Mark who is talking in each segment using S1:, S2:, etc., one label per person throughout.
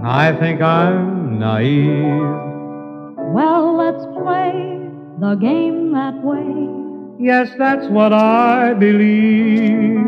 S1: I think I'm naive.
S2: Well, let's play the game that way.
S1: Yes, that's what I believe.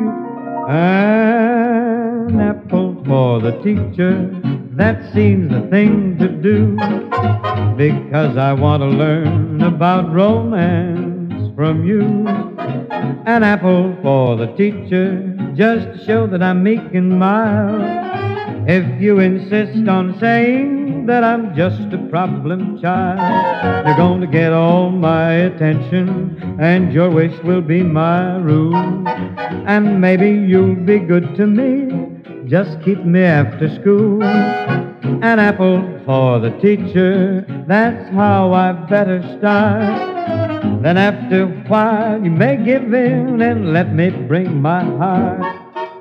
S1: An apple for the teacher, that seems the thing to do. Because I want to learn about romance from you. An apple for the teacher, just to show that I'm meek and mild. If you insist on saying that I'm just a problem child, you're going to get all my attention, and your wish will be my rule. And maybe you'll be good to me, just keep me after school. An apple for the teacher, that's how I better start. Then after a while you may give in and let me bring my heart.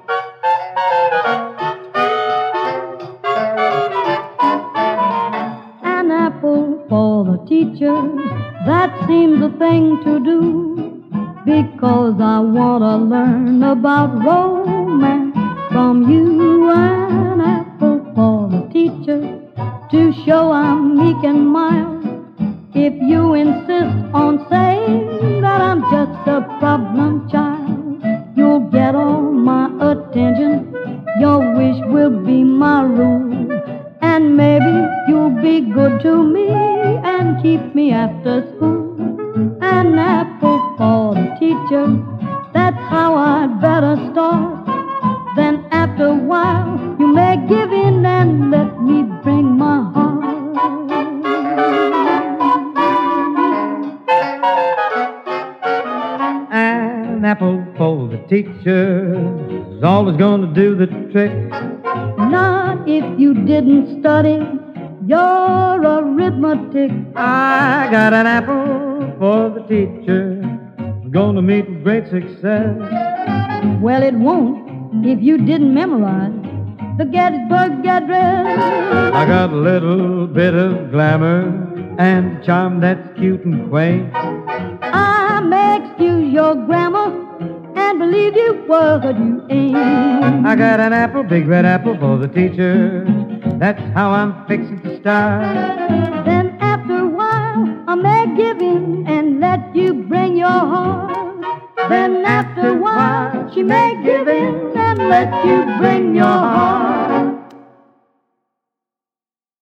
S2: An apple for the teacher, that seems the thing to do. Because I want to learn about romance from you. An apple for the teacher, to show I'm meek and mild. If you insist on saying that I'm just a problem child, you'll get all my attention, your wish will be my rule. And maybe you'll be good to me and keep me after school. An apple for the teacher, that's how I'd better start. Then after a while you may give in and let me bring my heart.
S1: An apple for the teacher is always going to do the trick.
S2: Not if you didn't study your arithmetic.
S1: I got an apple for the teacher, going to meet with great success.
S2: Well, it won't if you didn't memorize the Gettysburg Address.
S1: I got a little bit of glamour and charm that's cute and quaint.
S2: I may excuse your grammar and believe you what you ain't.
S1: I got an apple, big red apple for the teacher. That's how I'm fixing to start.
S2: Then after a while I may give in and let you bring your heart. Then after a while she may give in and let you bring your heart.